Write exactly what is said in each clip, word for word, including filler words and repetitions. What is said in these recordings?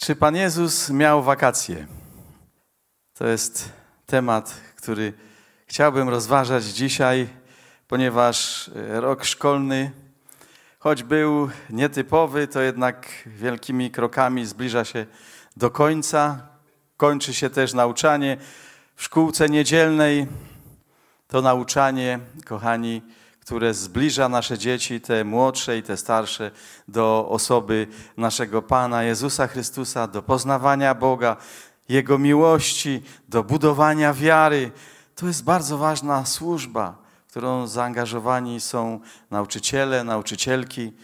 Czy Pan Jezus miał wakacje? To jest temat, który chciałbym rozważać dzisiaj, ponieważ rok szkolny, choć był nietypowy, to jednak wielkimi krokami zbliża się do końca. Kończy się też nauczanie w szkółce niedzielnej. To nauczanie, kochani, które zbliża nasze dzieci, te młodsze i te starsze, do osoby naszego Pana Jezusa Chrystusa, do poznawania Boga, Jego miłości, do budowania wiary. To jest bardzo ważna służba, w którą zaangażowani są nauczyciele, nauczycielki.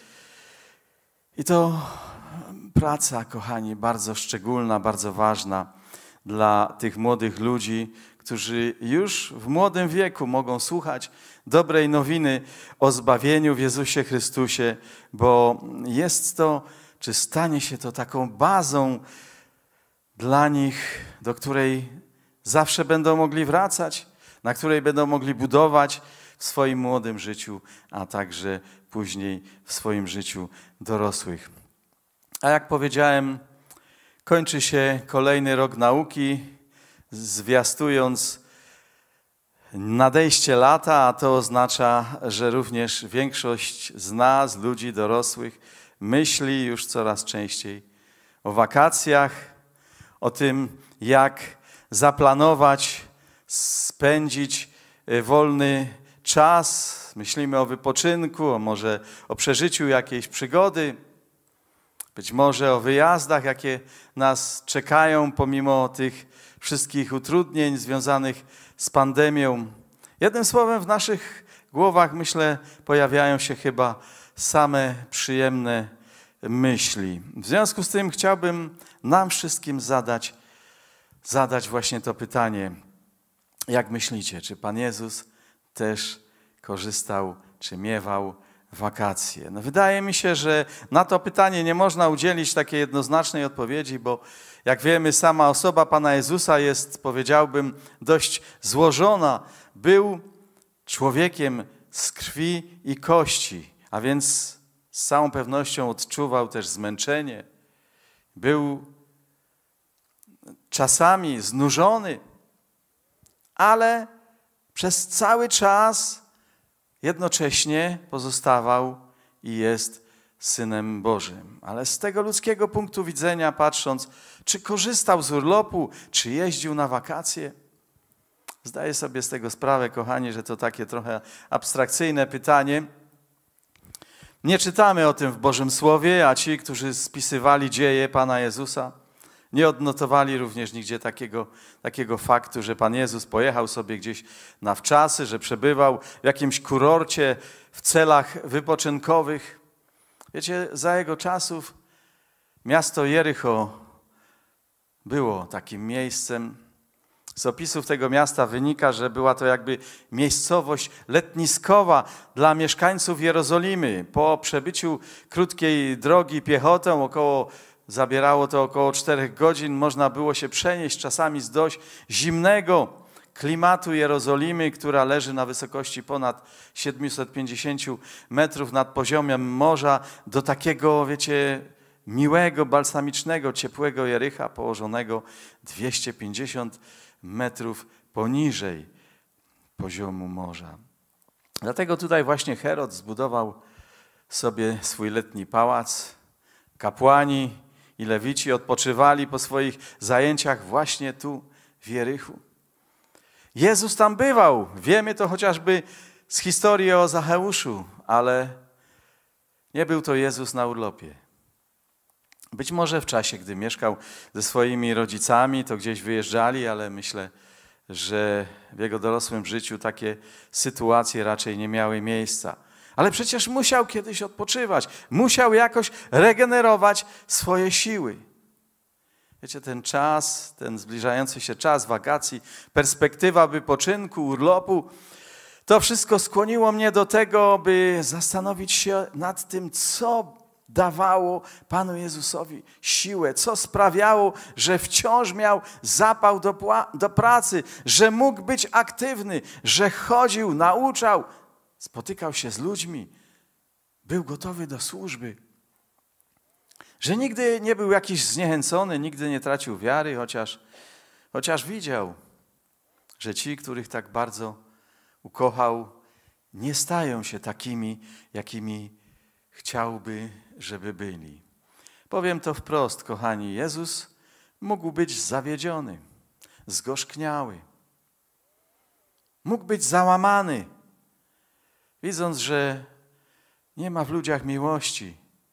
I to praca, kochani, bardzo szczególna, bardzo ważna dla tych młodych ludzi, którzy już w młodym wieku mogą słuchać dobrej nowiny o zbawieniu w Jezusie Chrystusie, bo jest to, czy stanie się to taką bazą dla nich, do której zawsze będą mogli wracać, na której będą mogli budować w swoim młodym życiu, a także później w swoim życiu dorosłych. A jak powiedziałem, kończy się kolejny rok nauki, zwiastując nadejście lata, a to oznacza, że również większość z nas, ludzi dorosłych, myśli już coraz częściej o wakacjach, o tym, jak zaplanować, spędzić wolny czas. Myślimy o wypoczynku, a może o przeżyciu jakiejś przygody, być może o wyjazdach, jakie nas czekają pomimo tych wszystkich utrudnień związanych z pandemią. Jednym słowem, w naszych głowach, myślę, pojawiają się chyba same przyjemne myśli. W związku z tym chciałbym nam wszystkim zadać, zadać właśnie to pytanie. Jak myślicie, czy Pan Jezus też korzystał, czy miewał wakacje? No wydaje mi się, że na to pytanie nie można udzielić takiej jednoznacznej odpowiedzi, bo jak wiemy, sama osoba Pana Jezusa jest, powiedziałbym, dość złożona. Był człowiekiem z krwi i kości, a więc z całą pewnością odczuwał też zmęczenie. Był czasami znużony, ale przez cały czas jednocześnie pozostawał i jest Synem Bożym. Ale z tego ludzkiego punktu widzenia patrząc, czy korzystał z urlopu, czy jeździł na wakacje? Zdaję sobie z tego sprawę, kochani, że to takie trochę abstrakcyjne pytanie. Nie czytamy o tym w Bożym Słowie, a ci, którzy spisywali dzieje Pana Jezusa, nie odnotowali również nigdzie takiego, takiego faktu, że Pan Jezus pojechał sobie gdzieś na wczasy, że przebywał w jakimś kurorcie w celach wypoczynkowych. Wiecie, za jego czasów miasto Jericho było takim miejscem. Z opisów tego miasta wynika, że była to jakby miejscowość letniskowa dla mieszkańców Jerozolimy. Po przebyciu krótkiej drogi piechotą, około, zabierało to około czterech godzin, można było się przenieść czasami z dość zimnego klimatu Jerozolimy, która leży na wysokości ponad siedemset pięćdziesiąt metrów nad poziomem morza, do takiego, wiecie, miłego, balsamicznego, ciepłego Jericha, położonego dwieście pięćdziesiąt metrów poniżej poziomu morza. Dlatego tutaj właśnie Herod zbudował sobie swój letni pałac. Kapłani i lewici odpoczywali po swoich zajęciach właśnie tu w Jerichu. Jezus tam bywał. Wiemy to chociażby z historii o Zacheuszu, ale nie był to Jezus na urlopie. Być może w czasie, gdy mieszkał ze swoimi rodzicami, to gdzieś wyjeżdżali, ale myślę, że w jego dorosłym życiu takie sytuacje raczej nie miały miejsca. Ale przecież musiał kiedyś odpoczywać, musiał jakoś regenerować swoje siły. Wiecie, ten czas, ten zbliżający się czas wakacji, perspektywa wypoczynku, urlopu, to wszystko skłoniło mnie do tego, by zastanowić się nad tym, co dawało Panu Jezusowi siłę, co sprawiało, że wciąż miał zapał do, do pracy, że mógł być aktywny, że chodził, nauczał, spotykał się z ludźmi, był gotowy do służby. Że nigdy nie był jakiś zniechęcony, nigdy nie tracił wiary, chociaż, chociaż widział, że ci, których tak bardzo ukochał, nie stają się takimi, jakimi chciałby, żeby byli. Powiem to wprost, kochani, Jezus mógł być zawiedziony, zgorzkniały. Mógł być załamany, widząc, że nie ma w ludziach miłości.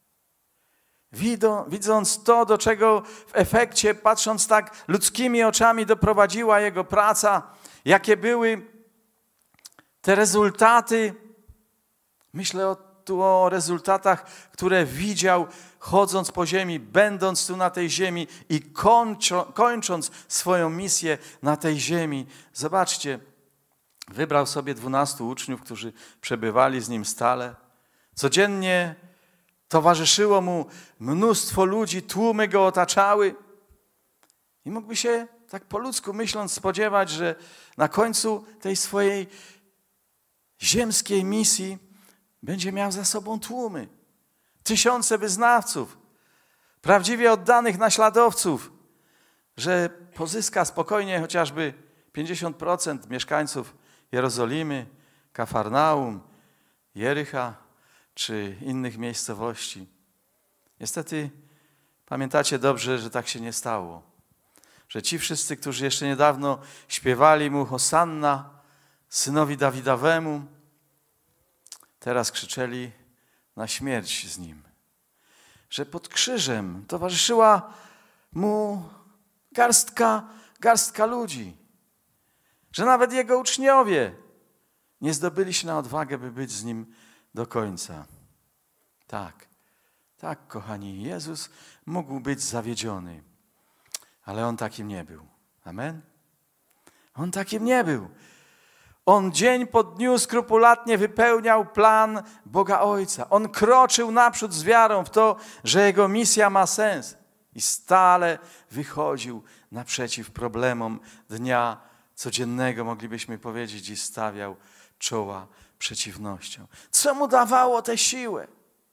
Widząc to, do czego w efekcie, patrząc tak ludzkimi oczami, doprowadziła Jego praca, jakie były te rezultaty. Myślę o, tu o rezultatach, które widział, chodząc po ziemi, będąc tu na tej ziemi i kończą, kończąc swoją misję na tej ziemi. Zobaczcie, wybrał sobie dwunastu uczniów, którzy przebywali z Nim stale. Codziennie towarzyszyło Mu mnóstwo ludzi, tłumy Go otaczały. I mógłby się, tak po ludzku myśląc, spodziewać, że na końcu tej swojej ziemskiej misji będzie miał za sobą tłumy. Tysiące wyznawców, prawdziwie oddanych naśladowców, że pozyska spokojnie chociażby pięćdziesiąt procent mieszkańców Jerozolimy, Kafarnaum, Jericha czy innych miejscowości. Niestety pamiętacie dobrze, że tak się nie stało. Że ci wszyscy, którzy jeszcze niedawno śpiewali Mu Hosanna, synowi Dawidowemu, teraz krzyczeli na śmierć z Nim. Że pod krzyżem towarzyszyła Mu garstka, garstka ludzi. Że nawet Jego uczniowie nie zdobyli się na odwagę, by być z Nim do końca. Tak, tak, kochani, Jezus mógł być zawiedziony, ale On takim nie był. Amen? On takim nie był. On dzień po dniu skrupulatnie wypełniał plan Boga Ojca. On kroczył naprzód z wiarą w to, że Jego misja ma sens i stale wychodził naprzeciw problemom dnia codziennego, moglibyśmy powiedzieć, i stawiał czoła przeciwnościom. Co Mu dawało tę siłę?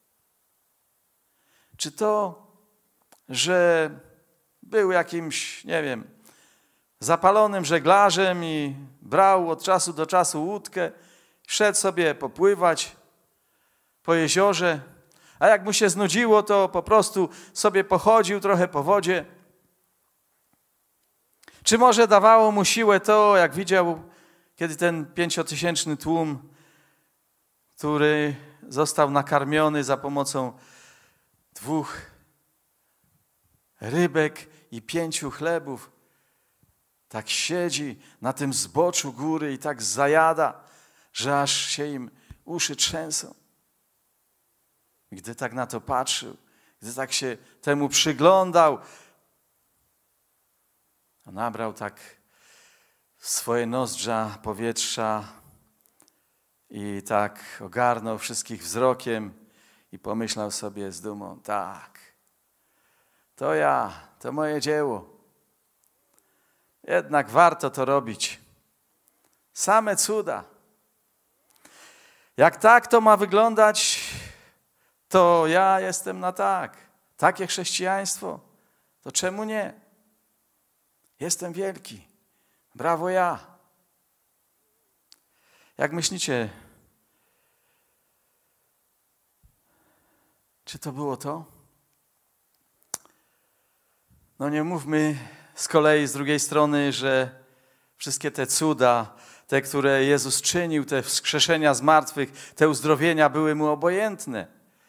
Czy to, że był jakimś, nie wiem, zapalonym żeglarzem i brał od czasu do czasu łódkę, szedł sobie popływać po jeziorze, a jak mu się znudziło, to po prostu sobie pochodził trochę po wodzie? Czy może dawało mu siłę to, jak widział, kiedy ten pięciotysięczny tłum, który został nakarmiony za pomocą dwóch rybek i pięciu chlebów, tak siedzi na tym zboczu góry i tak zajada, że aż się im uszy trzęsą. Gdy tak na to patrzył, gdy tak się temu przyglądał, nabrał tak w swoje nozdrza powietrza i tak ogarnął wszystkich wzrokiem i pomyślał sobie z dumą: tak, to ja, to moje dzieło. Jednak warto to robić. Same cuda. Jak tak to ma wyglądać, to ja jestem na tak. Takie chrześcijaństwo, to czemu nie? Jestem wielki. Brawo ja. Jak myślicie, czy to było to? No nie mówmy z kolei z drugiej strony, że wszystkie te cuda, te, które Jezus czynił, te wskrzeszenia z martwych, te uzdrowienia były Mu obojętne.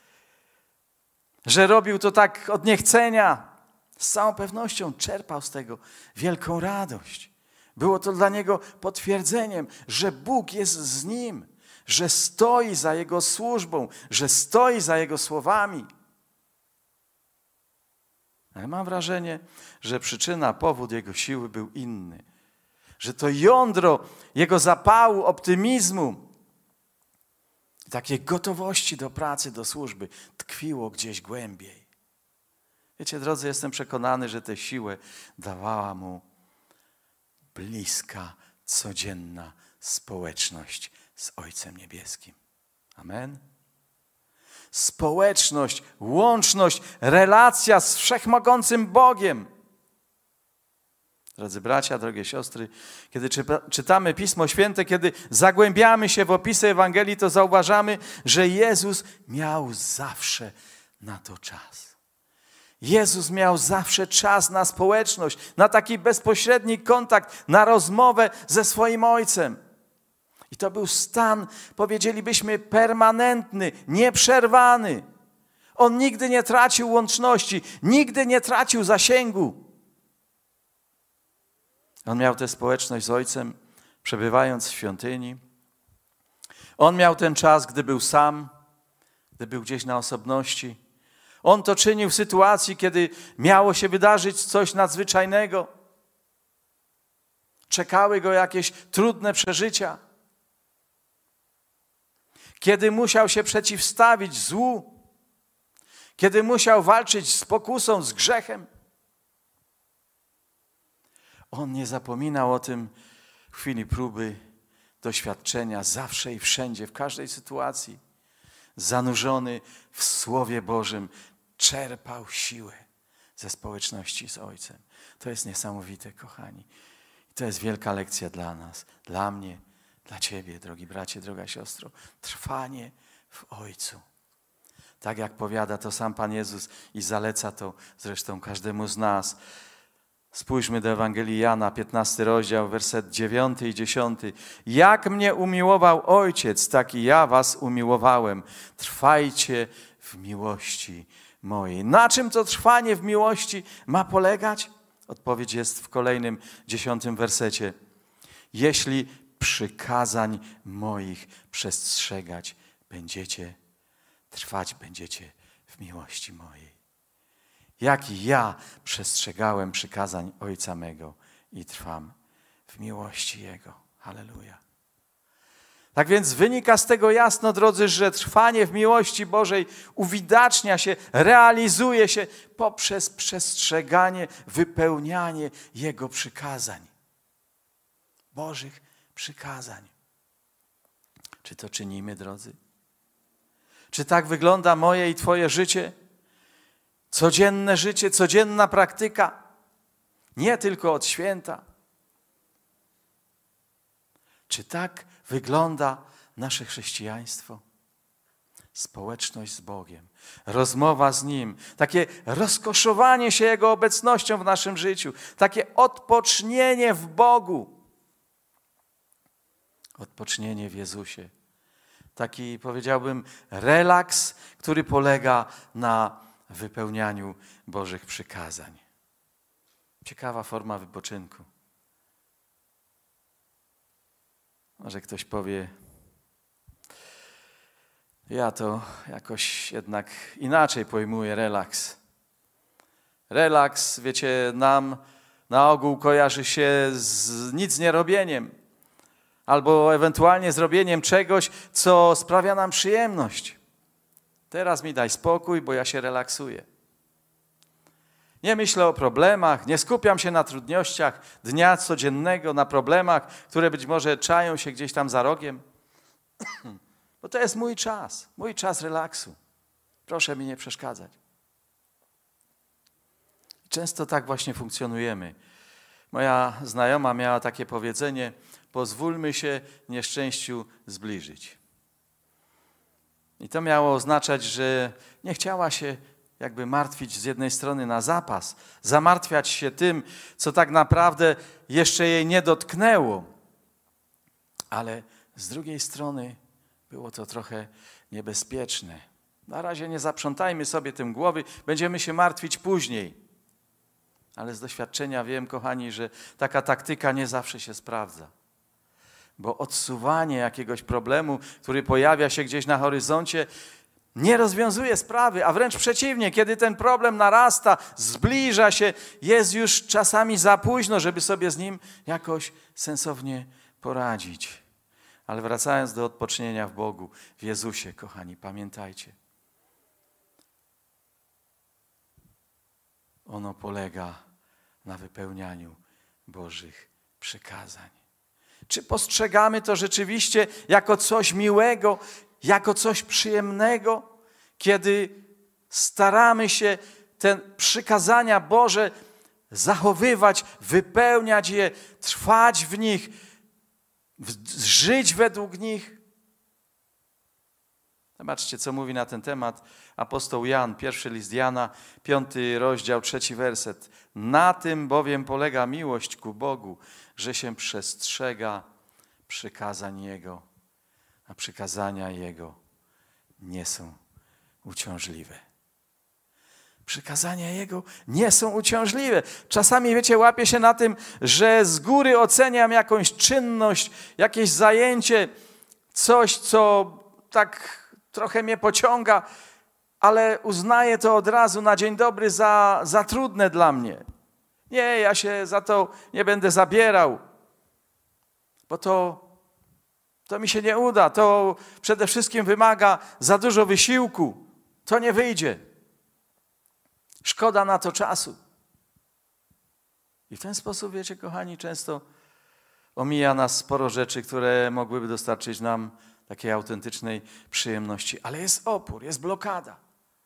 Że robił to tak od niechcenia. Z całą pewnością czerpał z tego wielką radość. Było to dla Niego potwierdzeniem, że Bóg jest z Nim, że stoi za Jego służbą, że stoi za Jego słowami. Ale mam wrażenie, że przyczyna, powód Jego siły był inny. Że to jądro Jego zapału, optymizmu, takiej gotowości do pracy, do służby tkwiło gdzieś głębiej. Wiecie, drodzy, jestem przekonany, że tę siłę dawała Mu bliska, codzienna społeczność z Ojcem Niebieskim. Amen? społeczność, łączność, relacja z wszechmogącym Bogiem. Drodzy bracia, drogie siostry, kiedy czytamy Pismo Święte, kiedy zagłębiamy się w opisy Ewangelii, to zauważamy, że Jezus miał zawsze na to czas. Jezus miał zawsze czas na społeczność, na taki bezpośredni kontakt, na rozmowę ze swoim Ojcem. I to był stan, powiedzielibyśmy, permanentny, nieprzerwany. On nigdy nie tracił łączności, nigdy nie tracił zasięgu. On miał tę społeczność z Ojcem, przebywając w świątyni. On miał ten czas, gdy był sam, gdy był gdzieś na osobności. On to czynił w sytuacji, kiedy miało się wydarzyć coś nadzwyczajnego. Czekały go jakieś trudne przeżycia. Kiedy musiał się przeciwstawić złu. Kiedy musiał walczyć z pokusą, z grzechem. On nie zapominał o tym w chwili próby, doświadczenia, zawsze i wszędzie, w każdej sytuacji. Zanurzony w Słowie Bożym, czerpał siłę ze społeczności z Ojcem. To jest niesamowite, kochani. I to jest wielka lekcja dla nas, dla mnie, dla Ciebie, drogi bracie, droga siostro. Trwanie w Ojcu. Tak jak powiada to sam Pan Jezus i zaleca to zresztą każdemu z nas. Spójrzmy do Ewangelii Jana, piętnasty rozdział, werset dziewiąty i dziesiąty. Jak mnie umiłował Ojciec, tak i ja was umiłowałem. Trwajcie w miłości mojej. Na czym to trwanie w miłości ma polegać? Odpowiedź jest w kolejnym, dziesiątym wersecie. Jeśli przykazań moich przestrzegać będziecie, trwać będziecie w miłości mojej. Jak i ja przestrzegałem przykazań Ojca mego i trwam w miłości Jego. Halleluja. Tak więc wynika z tego jasno, drodzy, że trwanie w miłości Bożej uwidacznia się, realizuje się poprzez przestrzeganie, wypełnianie Jego przykazań. Bożych przykazań. Czy to czynimy, drodzy? Czy tak wygląda moje i Twoje życie? Codzienne życie, codzienna praktyka. Nie tylko od święta. Czy tak wygląda nasze chrześcijaństwo? Społeczność z Bogiem, rozmowa z Nim, takie rozkoszowanie się Jego obecnością w naszym życiu, takie odpocznienie w Bogu. Odpocznienie w Jezusie. Taki, powiedziałbym, relaks, który polega na wypełnianiu Bożych przykazań. Ciekawa forma wypoczynku. Może ktoś powie, ja to jakoś jednak inaczej pojmuję relaks. Relaks, wiecie, nam na ogół kojarzy się z nic nie robieniem, albo ewentualnie zrobieniem czegoś, co sprawia nam przyjemność. Teraz mi daj spokój, bo ja się relaksuję. Nie myślę o problemach, nie skupiam się na trudnościach dnia codziennego, na problemach, które być może czają się gdzieś tam za rogiem. Bo to jest mój czas, mój czas relaksu. Proszę mi nie przeszkadzać. Często tak właśnie funkcjonujemy. Moja znajoma miała takie powiedzenie, pozwólmy się nieszczęściu zbliżyć. I to miało oznaczać, że nie chciała się jakby martwić z jednej strony na zapas, zamartwiać się tym, co tak naprawdę jeszcze jej nie dotknęło. Ale z drugiej strony było to trochę niebezpieczne. Na razie nie zaprzątajmy sobie tym głowy, będziemy się martwić później. Ale z doświadczenia wiem, kochani, że taka taktyka nie zawsze się sprawdza. Bo odsuwanie jakiegoś problemu, który pojawia się gdzieś na horyzoncie, nie rozwiązuje sprawy, a wręcz przeciwnie, kiedy ten problem narasta, zbliża się, jest już czasami za późno, żeby sobie z nim jakoś sensownie poradzić. Ale wracając do odpocznienia w Bogu, w Jezusie, kochani, pamiętajcie. Ono polega na wypełnianiu Bożych przykazań. Czy postrzegamy to rzeczywiście jako coś miłego, jako coś przyjemnego, kiedy staramy się te przykazania Boże zachowywać, wypełniać je, trwać w nich, żyć według nich. Zobaczcie, co mówi na ten temat apostoł Jan, pierwszy list Jana, piąty rozdział, trzeci werset. Na tym bowiem polega miłość ku Bogu, że się przestrzega przykazań Jego, a przykazania Jego nie są uciążliwe. Przykazania Jego nie są uciążliwe. Czasami, wiecie, łapię się na tym, że z góry oceniam jakąś czynność, jakieś zajęcie, coś, co tak trochę mnie pociąga, ale uznaję to od razu na dzień dobry za, za trudne dla mnie. Nie, ja się za to nie będę zabierał, bo to, to mi się nie uda. To przede wszystkim wymaga za dużo wysiłku. To nie wyjdzie. Szkoda na to czasu. I w ten sposób, wiecie, kochani, często omija nas sporo rzeczy, które mogłyby dostarczyć nam takiej autentycznej przyjemności. Ale jest opór, jest blokada.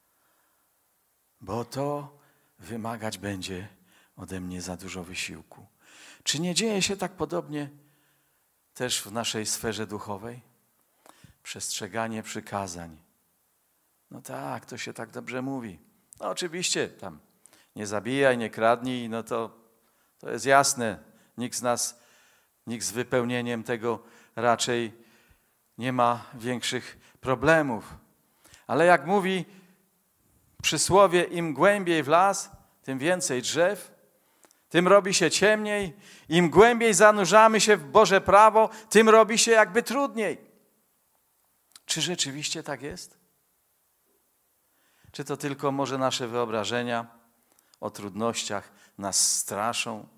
Bo to wymagać będzie ode mnie za dużo wysiłku. Czy nie dzieje się tak podobnie też w naszej sferze duchowej? Przestrzeganie przykazań. No tak, to się tak dobrze mówi. No oczywiście, tam nie zabijaj, nie kradnij, no to, to jest jasne. Nikt z nas, nikt z wypełnieniem tego raczej nie ma większych problemów. Ale jak mówi przysłowie, im głębiej w las, tym więcej drzew, tym robi się ciemniej. Im głębiej zanurzamy się w Boże prawo, tym robi się jakby trudniej. Czy rzeczywiście tak jest? Czy to tylko może nasze wyobrażenia o trudnościach nas straszą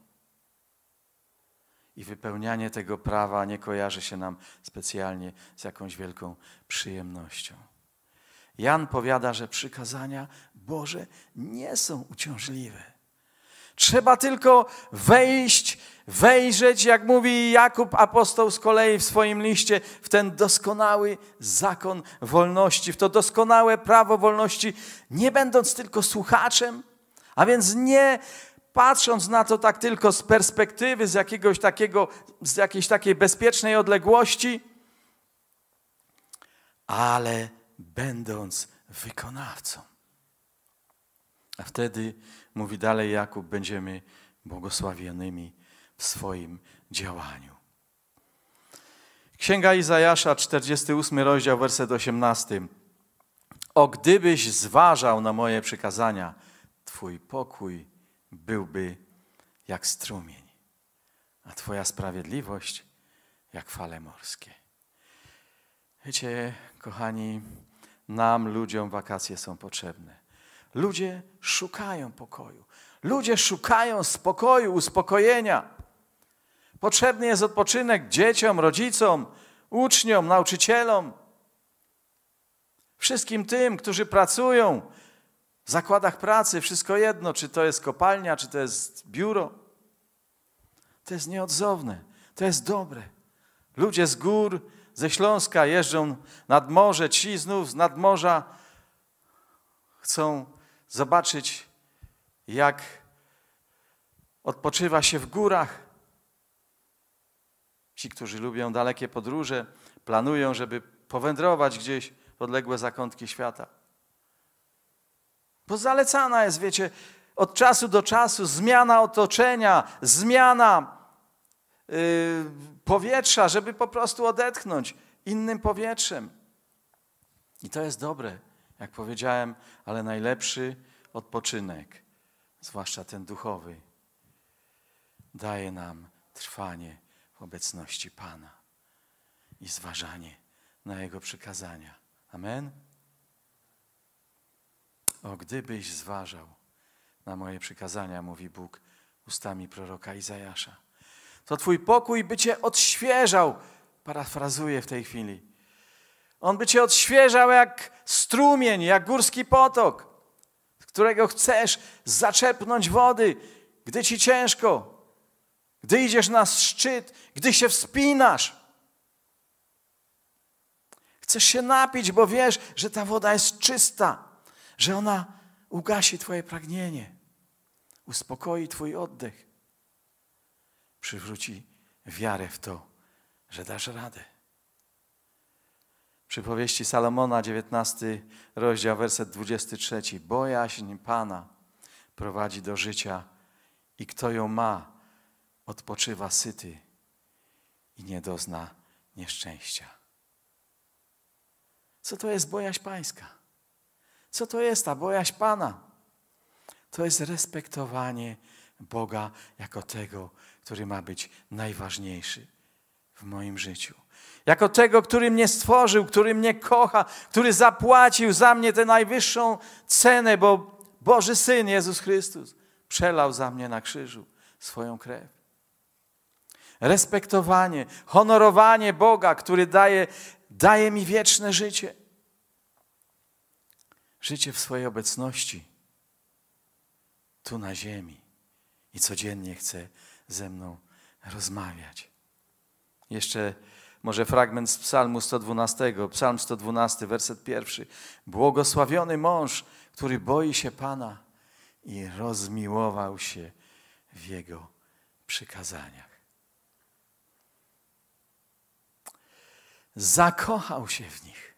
i wypełnianie tego prawa nie kojarzy się nam specjalnie z jakąś wielką przyjemnością? Jan powiada, że przykazania Boże nie są uciążliwe. Trzeba tylko wejść, wejrzeć, jak mówi Jakub apostoł z kolei w swoim liście, w ten doskonały zakon wolności, w to doskonałe prawo wolności, nie będąc tylko słuchaczem, a więc nie patrząc na to tak tylko z perspektywy, z jakiegoś takiego, z jakiejś takiej bezpiecznej odległości, ale będąc wykonawcą. A wtedy, mówi dalej Jakub, będziemy błogosławionymi w swoim działaniu. Księga Izajasza, czterdziesty ósmy rozdział, werset osiemnasty. O, gdybyś zważał na moje przykazania, Twój pokój byłby jak strumień, a Twoja sprawiedliwość jak fale morskie. Wiecie, kochani, nam, ludziom, wakacje są potrzebne. Ludzie szukają pokoju. Ludzie szukają spokoju, uspokojenia. Potrzebny jest odpoczynek dzieciom, rodzicom, uczniom, nauczycielom. Wszystkim tym, którzy pracują w zakładach pracy, wszystko jedno, czy to jest kopalnia, czy to jest biuro. To jest nieodzowne, to jest dobre. Ludzie z gór, ze Śląska jeżdżą nad morze, ci znów z nadmorza chcą zobaczyć, jak odpoczywa się w górach. Ci, którzy lubią dalekie podróże, planują, żeby powędrować gdzieś w odległe zakątki świata. Bo zalecana jest, wiecie, od czasu do czasu zmiana otoczenia, zmiana yy, powietrza, żeby po prostu odetchnąć innym powietrzem. I to jest dobre, jak powiedziałem, ale najlepszy odpoczynek, zwłaszcza ten duchowy, daje nam trwanie w obecności Pana i zważanie na Jego przykazania. Amen? O, gdybyś zważał na moje przykazania, mówi Bóg ustami proroka Izajasza, to Twój pokój by Cię odświeżał, parafrazuję w tej chwili. On by Cię odświeżał jak strumień, jak górski potok, z którego chcesz zaczerpnąć wody, gdy Ci ciężko, gdy idziesz na szczyt, gdy się wspinasz. Chcesz się napić, bo wiesz, że ta woda jest czysta, że ona ugasi twoje pragnienie, uspokoi twój oddech, przywróci wiarę w to, że dasz radę. Przypowieści Salomona, dziewiętnasty rozdział, werset dwudziesty trzeci. Bojaźń Pana prowadzi do życia i kto ją ma, odpoczywa syty i nie dozna nieszczęścia. Co to jest bojaźń pańska? Co to jest ta bojaźń Pana? To jest respektowanie Boga jako tego, który ma być najważniejszy w moim życiu. Jako tego, który mnie stworzył, który mnie kocha, który zapłacił za mnie tę najwyższą cenę, bo Boży Syn Jezus Chrystus przelał za mnie na krzyżu swoją krew. Respektowanie, honorowanie Boga, który daje, daje mi wieczne życie. Życie w swojej obecności, tu na ziemi i codziennie chce ze mną rozmawiać. Jeszcze może fragment z Psalmu sto dwunastego, Psalm sto dwunasty, werset pierwszy. Błogosławiony mąż, który boi się Pana i rozmiłował się w Jego przykazaniach. Zakochał się w nich.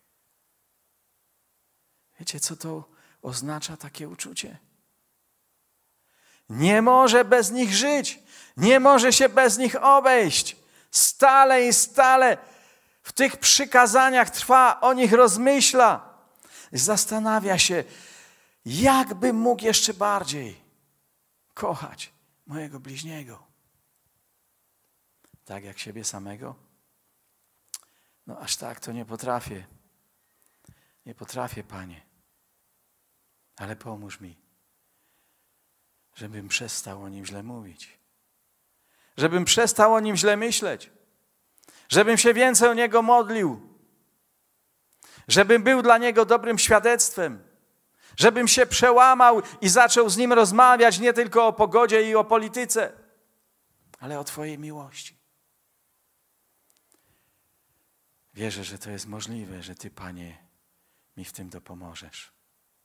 Wiecie, co to oznacza takie uczucie? Nie może bez nich żyć. Nie może się bez nich obejść. Stale i stale w tych przykazaniach trwa, o nich rozmyśla. Zastanawia się, jakby mógł jeszcze bardziej kochać mojego bliźniego. Tak jak siebie samego? No aż tak to nie potrafię. Nie potrafię, Panie. Ale pomóż mi, żebym przestał o nim źle mówić. Żebym przestał o nim źle myśleć. Żebym się więcej o niego modlił. Żebym był dla niego dobrym świadectwem. Żebym się przełamał i zaczął z nim rozmawiać nie tylko o pogodzie i o polityce, ale o Twojej miłości. Wierzę, że to jest możliwe, że Ty, Panie, mi w tym dopomożesz.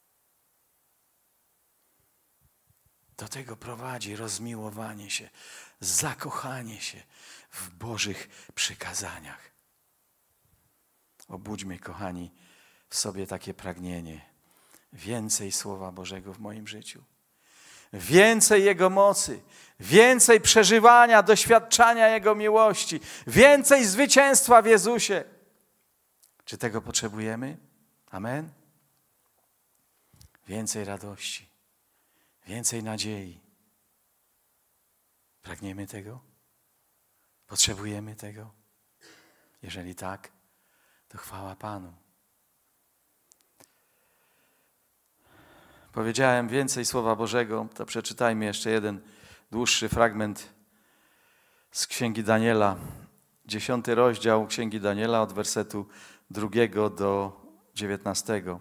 Do tego prowadzi rozmiłowanie się, zakochanie się w Bożych przykazaniach. Obudźmy, kochani, w sobie takie pragnienie. Więcej Słowa Bożego w moim życiu. Więcej Jego mocy. Więcej przeżywania, doświadczania Jego miłości. Więcej zwycięstwa w Jezusie. Czy tego potrzebujemy? Amen? Więcej radości. Więcej nadziei. Pragniemy tego? Potrzebujemy tego? Jeżeli tak, to chwała Panu. Powiedziałem więcej Słowa Bożego, to przeczytajmy jeszcze jeden dłuższy fragment z Księgi Daniela. Dziesiąty rozdział Księgi Daniela od wersetu drugiego do dziewiętnastego.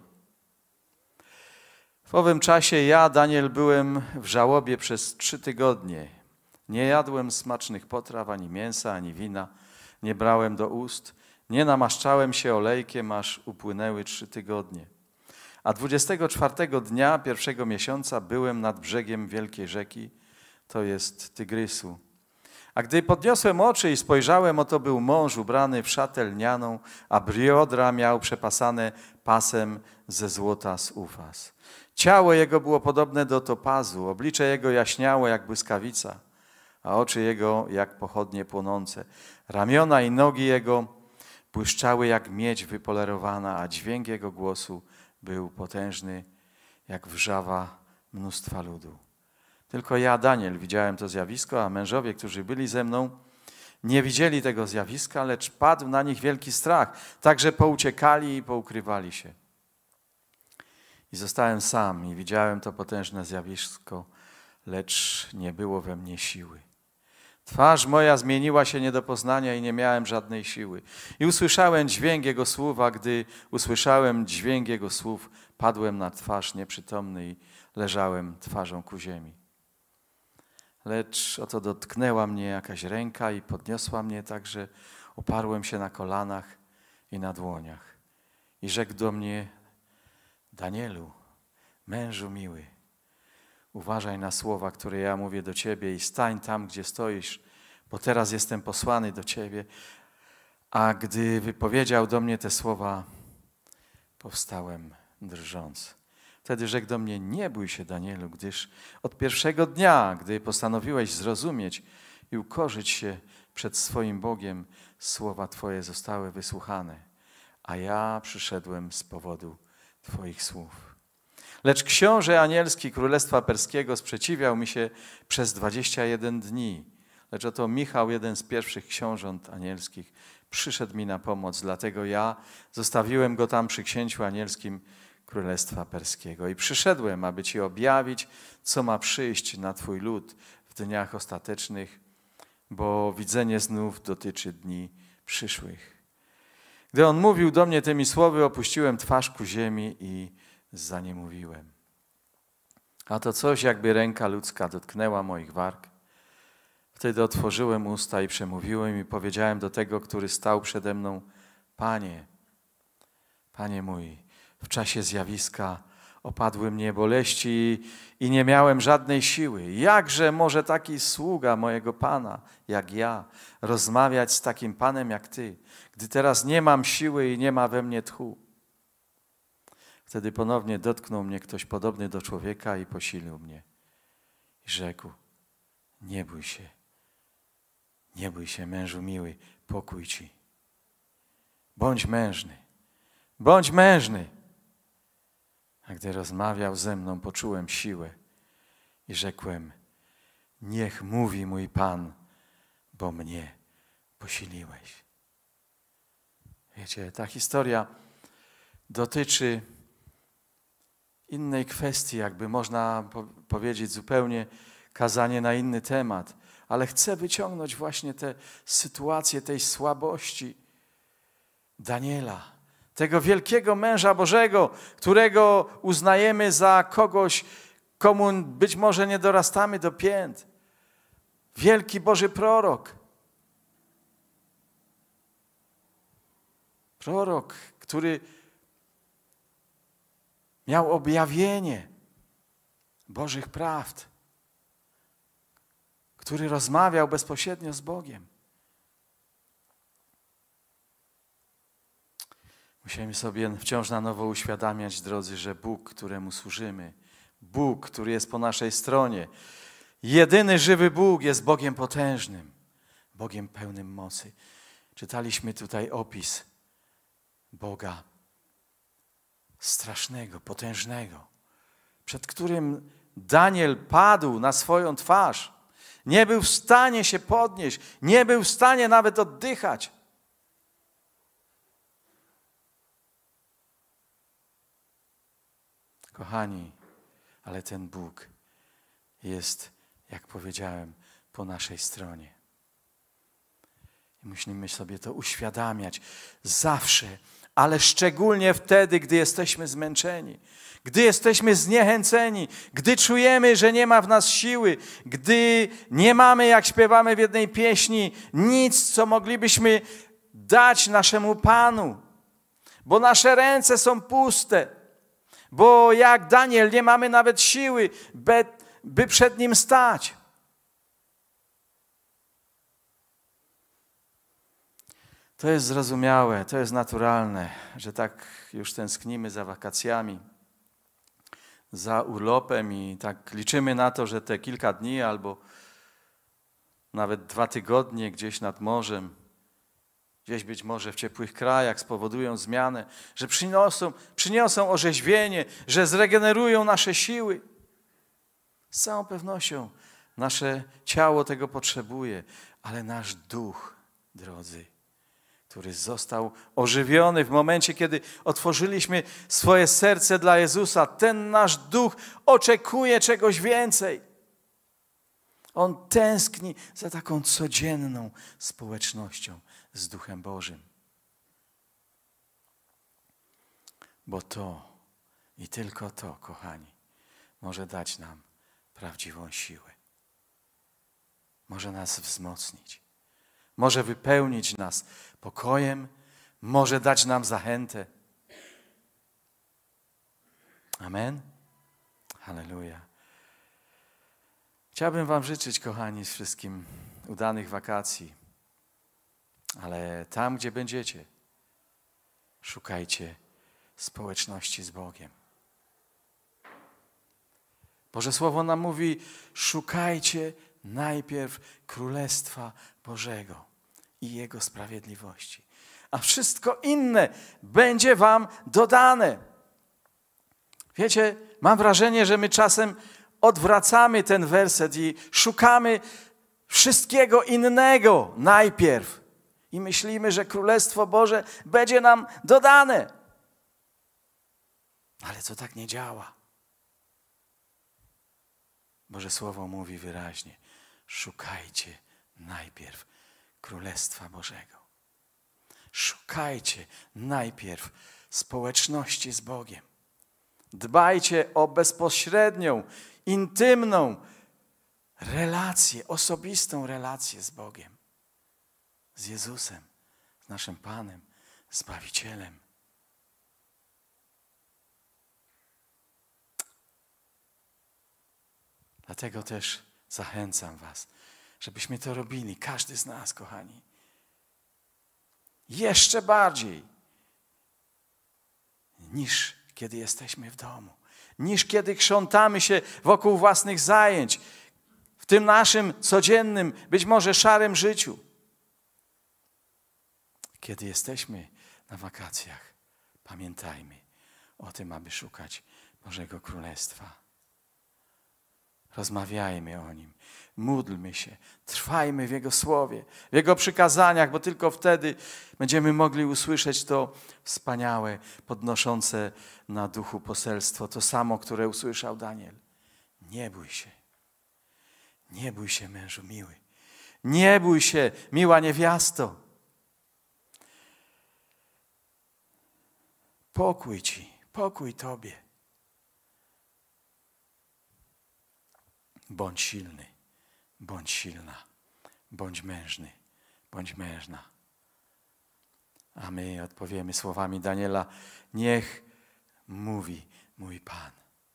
W owym czasie ja, Daniel, byłem w żałobie przez trzy tygodnie. Nie jadłem smacznych potraw, ani mięsa, ani wina. Nie brałem do ust. Nie namaszczałem się olejkiem, aż upłynęły trzy tygodnie. A dwudziestego czwartego dnia pierwszego miesiąca byłem nad brzegiem wielkiej rzeki, to jest Tygrysu. A gdy podniosłem oczy i spojrzałem, oto był mąż ubrany w szatę lnianą, a biodra miał przepasane pasem ze złota z Ufaz. Ciało jego było podobne do topazu, oblicze jego jaśniało jak błyskawica, a oczy jego jak pochodnie płonące. Ramiona i nogi jego błyszczały jak miedź wypolerowana, a dźwięk jego głosu był potężny jak wrzawa mnóstwa ludu. Tylko ja, Daniel, widziałem to zjawisko, a mężowie, którzy byli ze mną, nie widzieli tego zjawiska, lecz padł na nich wielki strach, tak że pouciekali i poukrywali się. I zostałem sam i widziałem to potężne zjawisko, lecz nie było we mnie siły. Twarz moja zmieniła się nie do poznania i nie miałem żadnej siły. I usłyszałem dźwięk Jego słów, a gdy usłyszałem dźwięk Jego słów, padłem na twarz nieprzytomny i leżałem twarzą ku ziemi. Lecz oto dotknęła mnie jakaś ręka i podniosła mnie tak, że oparłem się na kolanach i na dłoniach. i rzekł do mnie: Danielu, mężu miły, uważaj na słowa, które ja mówię do ciebie i stań tam, gdzie stoisz, bo teraz jestem posłany do ciebie. A gdy wypowiedział do mnie te słowa, powstałem drżąc. Wtedy rzekł do mnie: nie bój się, Danielu, gdyż od pierwszego dnia, gdy postanowiłeś zrozumieć i ukorzyć się przed swoim Bogiem, słowa Twoje zostały wysłuchane, a ja przyszedłem z powodu Twoich słów. Lecz książę anielski Królestwa Perskiego sprzeciwiał mi się przez dwadzieścia jeden dni. Lecz oto Michał, jeden z pierwszych książąt anielskich, przyszedł mi na pomoc, dlatego ja zostawiłem go tam przy księciu anielskim Królestwa Perskiego. I przyszedłem, aby Ci objawić, co ma przyjść na Twój lud w dniach ostatecznych, bo widzenie znów dotyczy dni przyszłych. Gdy on mówił do mnie tymi słowy, opuściłem twarz ku ziemi i zaniemówiłem. A to coś, jakby ręka ludzka dotknęła moich warg. Wtedy otworzyłem usta i przemówiłem i powiedziałem do tego, który stał przede mną: Panie, Panie mój, w czasie zjawiska opadły mnie boleści i nie miałem żadnej siły. Jakże może taki sługa mojego Pana, jak ja, rozmawiać z takim Panem jak Ty, gdy teraz nie mam siły i nie ma we mnie tchu? Wtedy ponownie dotknął mnie ktoś podobny do człowieka i posilił mnie. I rzekł: nie bój się, nie bój się, mężu miły, pokój Ci. Bądź mężny, bądź mężny. A gdy rozmawiał ze mną, poczułem siłę i rzekłem: niech mówi mój Pan, bo mnie posiliłeś. Wiecie, ta historia dotyczy innej kwestii, jakby można powiedzieć zupełnie kazanie na inny temat, ale chcę wyciągnąć właśnie tę sytuację tej słabości Daniela, tego wielkiego męża Bożego, którego uznajemy za kogoś, komu być może nie dorastamy do pięt. Wielki Boży prorok. Prorok, który miał objawienie Bożych prawd, który rozmawiał bezpośrednio z Bogiem. Musimy sobie wciąż na nowo uświadamiać, drodzy, że Bóg, któremu służymy, Bóg, który jest po naszej stronie, jedyny żywy Bóg jest Bogiem potężnym, Bogiem pełnym mocy. Czytaliśmy tutaj opis Boga strasznego, potężnego, przed którym Daniel padł na swoją twarz. Nie był w stanie się podnieść, nie był w stanie nawet oddychać. Kochani, ale ten Bóg jest, jak powiedziałem, po naszej stronie. I musimy sobie to uświadamiać zawsze, ale szczególnie wtedy, gdy jesteśmy zmęczeni, gdy jesteśmy zniechęceni, gdy czujemy, że nie ma w nas siły, gdy nie mamy, jak śpiewamy w jednej pieśni, nic, co moglibyśmy dać naszemu Panu, bo nasze ręce są puste, bo jak Daniel nie mamy nawet siły, by, by przed Nim stać. To jest zrozumiałe, to jest naturalne, że tak już tęsknimy za wakacjami, za urlopem i tak liczymy na to, że te kilka dni albo nawet dwa tygodnie gdzieś nad morzem, gdzieś być może w ciepłych krajach spowodują zmianę, że przyniosą, przyniosą orzeźwienie, że zregenerują nasze siły. Z całą pewnością nasze ciało tego potrzebuje, ale nasz duch, drodzy, który został ożywiony w momencie, kiedy otworzyliśmy swoje serce dla Jezusa, ten nasz duch oczekuje czegoś więcej. On tęskni za taką codzienną społecznością z Duchem Bożym. Bo to i tylko to, kochani, może dać nam prawdziwą siłę. Może nas wzmocnić. Może wypełnić nas pokojem, może dać nam zachętę. Amen? Halleluja. Chciałbym wam życzyć, kochani, wszystkim udanych wakacji, ale tam, gdzie będziecie, szukajcie społeczności z Bogiem. Boże Słowo nam mówi, szukajcie najpierw Królestwa Bożego i Jego sprawiedliwości, a wszystko inne będzie wam dodane. Wiecie, mam wrażenie, że my czasem odwracamy ten werset i szukamy wszystkiego innego najpierw i myślimy, że Królestwo Boże będzie nam dodane. Ale to tak nie działa. Boże Słowo mówi wyraźnie, szukajcie najpierw Królestwa Bożego. Szukajcie najpierw społeczności z Bogiem. Dbajcie o bezpośrednią, intymną relację, osobistą relację z Bogiem, z Jezusem, z naszym Panem, Zbawicielem. Dlatego też zachęcam was, żebyśmy to robili, każdy z nas, kochani. Jeszcze bardziej niż kiedy jesteśmy w domu, niż kiedy krzątamy się wokół własnych zajęć, w tym naszym codziennym, być może szarym życiu. Kiedy jesteśmy na wakacjach, pamiętajmy o tym, aby szukać Bożego Królestwa. Rozmawiajmy o Nim, módlmy się, trwajmy w Jego Słowie, w Jego przykazaniach, bo tylko wtedy będziemy mogli usłyszeć to wspaniałe, podnoszące na duchu poselstwo, to samo, które usłyszał Daniel. Nie bój się, nie bój się, mężu miły, nie bój się, miła niewiasto. Pokój ci, pokój tobie. Bądź silny, bądź silna, bądź mężny, bądź mężna. A my odpowiemy słowami Daniela, niech mówi mój Pan,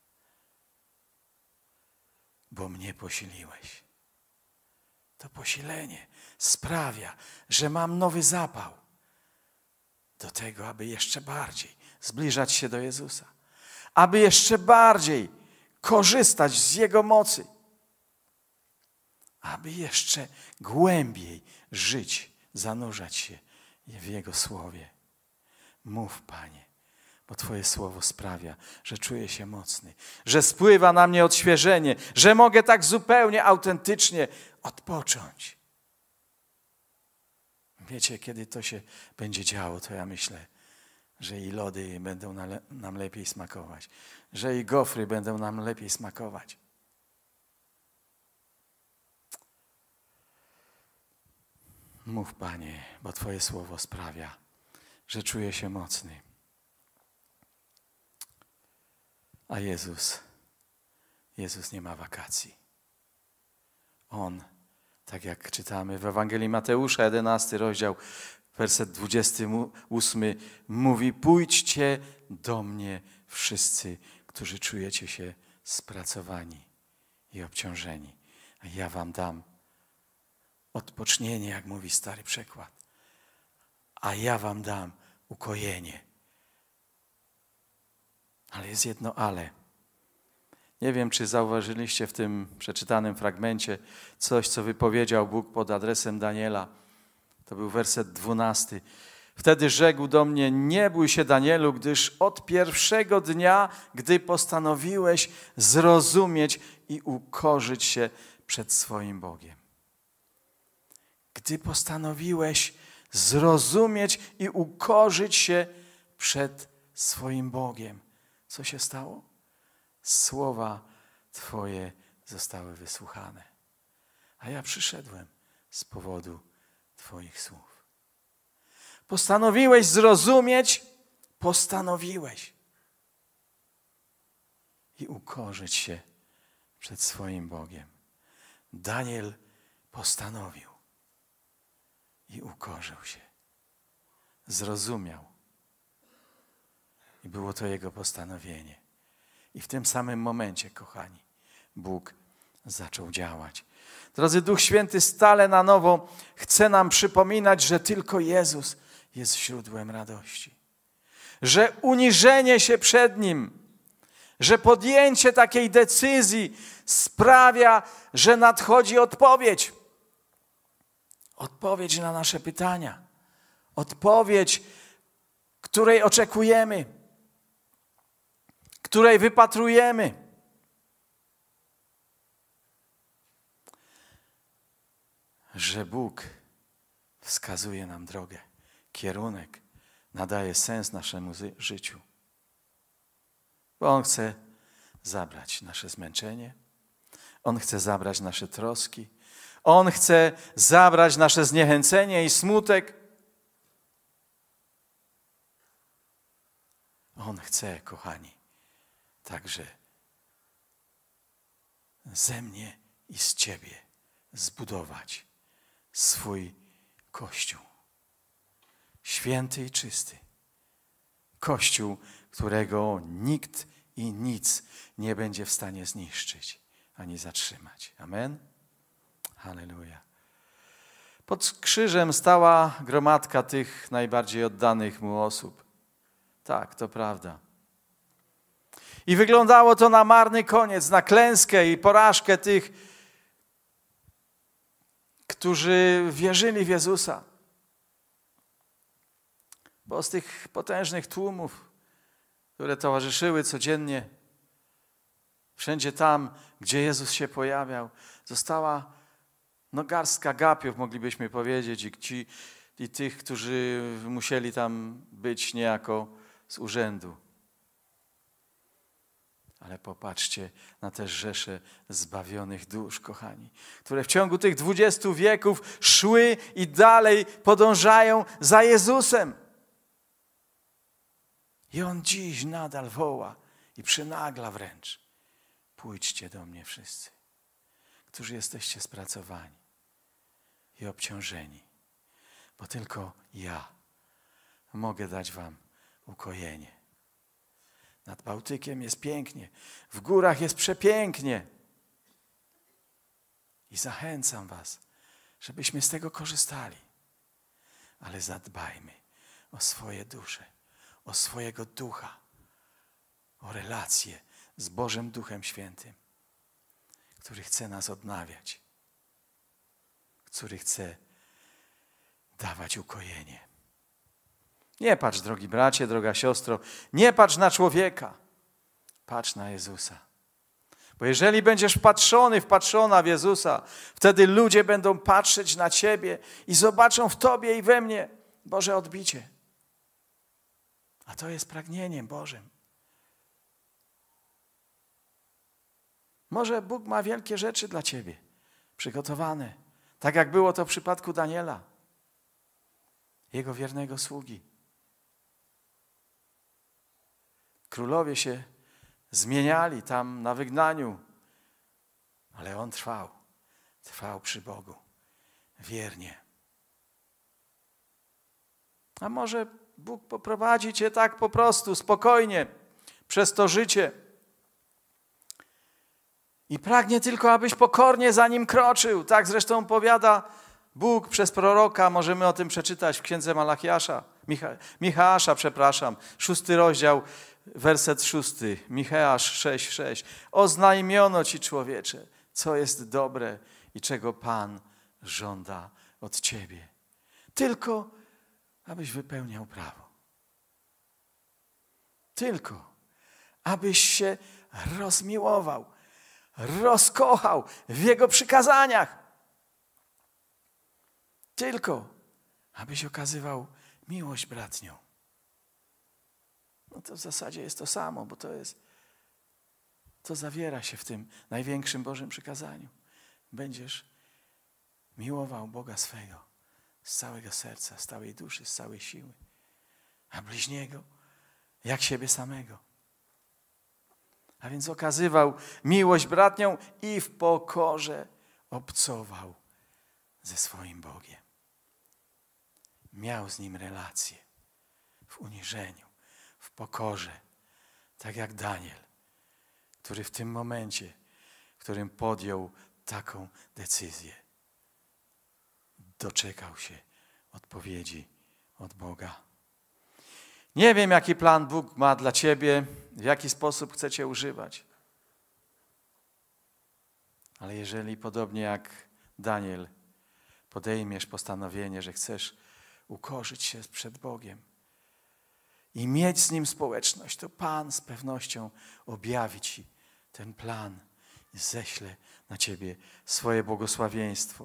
bo mnie posiliłeś. To posilenie sprawia, że mam nowy zapał do tego, aby jeszcze bardziej zbliżać się do Jezusa, aby jeszcze bardziej korzystać z Jego mocy, aby jeszcze głębiej żyć, zanurzać się w Jego Słowie. Mów, Panie, bo Twoje Słowo sprawia, że czuję się mocny, że spływa na mnie odświeżenie, że mogę tak zupełnie autentycznie odpocząć. Wiecie, kiedy to się będzie działo, to ja myślę, że i lody będą nam lepiej smakować, że i gofry będą nam lepiej smakować. Mów, Panie, bo Twoje Słowo sprawia, że czuję się mocny. A Jezus, Jezus nie ma wakacji. On, tak jak czytamy w Ewangelii Mateusza, jedenasty rozdział, werset dwudziesty ósmy, mówi, pójdźcie do mnie wszyscy, którzy czujecie się spracowani i obciążeni, a ja wam dam odpocznienie, jak mówi stary przekład, a ja wam dam ukojenie. Ale jest jedno ale. Nie wiem, czy zauważyliście w tym przeczytanym fragmencie coś, co wypowiedział Bóg pod adresem Daniela. To był werset dwunasty. Wtedy rzekł do mnie, nie bój się, Danielu, gdyż od pierwszego dnia, gdy postanowiłeś zrozumieć i ukorzyć się przed swoim Bogiem. Gdy postanowiłeś zrozumieć i ukorzyć się przed swoim Bogiem. Co się stało? Słowa Twoje zostały wysłuchane. A ja przyszedłem z powodu Twoich słów. Postanowiłeś zrozumieć, postanowiłeś i ukorzyć się przed swoim Bogiem. Daniel postanowił i ukorzył się. Zrozumiał. I było to jego postanowienie. I w tym samym momencie, kochani, Bóg zaczął działać. Drodzy, Duch Święty stale na nowo chce nam przypominać, że tylko Jezus jest źródłem radości. Że uniżenie się przed Nim, że podjęcie takiej decyzji sprawia, że nadchodzi odpowiedź. Odpowiedź na nasze pytania. Odpowiedź, której oczekujemy, której wypatrujemy. Że Bóg wskazuje nam drogę, kierunek, nadaje sens naszemu życiu. Bo On chce zabrać nasze zmęczenie, On chce zabrać nasze troski, On chce zabrać nasze zniechęcenie i smutek. On chce, kochani, także ze mnie i z Ciebie zbudować swój Kościół. Święty i czysty. Kościół, którego nikt i nic nie będzie w stanie zniszczyć ani zatrzymać. Amen? Halleluja. Pod krzyżem stała gromadka tych najbardziej oddanych Mu osób. Tak, to prawda. I wyglądało to na marny koniec, na klęskę i porażkę tych, którzy wierzyli w Jezusa. Bo z tych potężnych tłumów, które towarzyszyły codziennie, wszędzie tam, gdzie Jezus się pojawiał, została no, garstka gapiów, moglibyśmy powiedzieć, i, ci, i tych, którzy musieli tam być niejako z urzędu. Ale popatrzcie na te rzesze zbawionych dusz, kochani, które w ciągu tych dwudziestu wieków szły i dalej podążają za Jezusem. I On dziś nadal woła i przynagla wręcz. Pójdźcie do mnie wszyscy, którzy jesteście spracowani i obciążeni, bo tylko ja mogę dać wam ukojenie. Nad Bałtykiem jest pięknie, w górach jest przepięknie. I zachęcam was, żebyśmy z tego korzystali. Ale zadbajmy o swoje dusze, o swojego ducha, o relacje z Bożym Duchem Świętym, który chce nas odnawiać, który chce dawać ukojenie. Nie patrz, drogi bracie, droga siostro, nie patrz na człowieka, patrz na Jezusa. Bo jeżeli będziesz wpatrzony, wpatrzona w Jezusa, wtedy ludzie będą patrzeć na Ciebie i zobaczą w Tobie i we mnie Boże odbicie. A to jest pragnieniem Bożym. Może Bóg ma wielkie rzeczy dla Ciebie przygotowane, tak jak było to w przypadku Daniela, jego wiernego sługi. Królowie się zmieniali tam na wygnaniu, ale on trwał, trwał przy Bogu, wiernie. A może Bóg poprowadzi cię tak po prostu, spokojnie, przez to życie i pragnie tylko, abyś pokornie za Nim kroczył. Tak zresztą powiada Bóg przez proroka, możemy o tym przeczytać w księdze Malachiasza, Micha, Micheasza, przepraszam, szósty rozdział, werset szósty, Micheasz sześć, sześć. Oznajmiono ci, człowiecze, co jest dobre i czego Pan żąda od ciebie. Tylko, abyś wypełniał prawo. Tylko, abyś się rozmiłował, rozkochał w Jego przykazaniach. Tylko, abyś okazywał miłość bratnią. No to w zasadzie jest to samo, bo to jest, to zawiera się w tym największym Bożym przykazaniu. Będziesz miłował Boga swego z całego serca, z całej duszy, z całej siły, a bliźniego jak siebie samego. A więc okazywał miłość bratnią i w pokorze obcował ze swoim Bogiem. Miał z Nim relację w uniżeniu, w pokorze, tak jak Daniel który w tym momencie, w którym podjął taką decyzję, doczekał się odpowiedzi od Boga. Nie wiem, jaki plan Bóg ma dla ciebie, w jaki sposób chce cię używać. Ale jeżeli podobnie jak Daniel podejmiesz postanowienie, że chcesz ukorzyć się przed Bogiem i mieć z Nim społeczność, to Pan z pewnością objawi ci ten plan i ześle na ciebie swoje błogosławieństwo.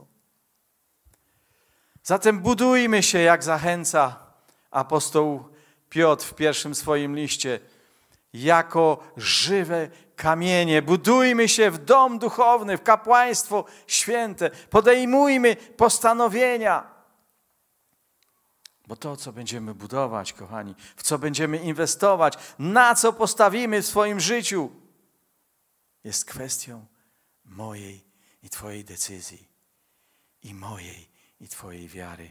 Zatem budujmy się, jak zachęca apostoł Piotr w pierwszym swoim liście, jako żywe kamienie. Budujmy się w dom duchowny, w kapłaństwo święte. Podejmujmy postanowienia. Bo to, co będziemy budować, kochani, w co będziemy inwestować, na co postawimy w swoim życiu, jest kwestią mojej i twojej decyzji i mojej i twojej wiary.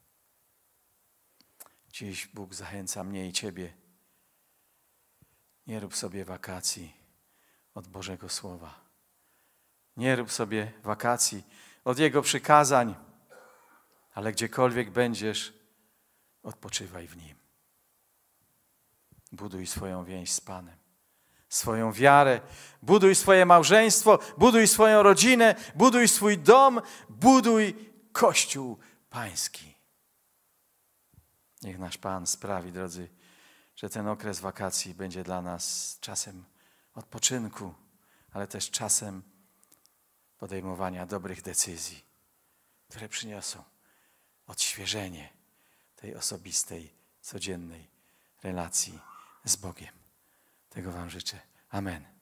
Dziś Bóg zachęca mnie i ciebie. Nie rób sobie wakacji od Bożego Słowa. Nie rób sobie wakacji od Jego przykazań, ale gdziekolwiek będziesz, odpoczywaj w Nim. Buduj swoją więź z Panem, swoją wiarę, buduj swoje małżeństwo, buduj swoją rodzinę, buduj swój dom, buduj Kościół Pański. Niech nasz Pan sprawi, drodzy, że ten okres wakacji będzie dla nas czasem odpoczynku, ale też czasem podejmowania dobrych decyzji, które przyniosą odświeżenie tej osobistej, codziennej relacji z Bogiem. Tego wam życzę. Amen.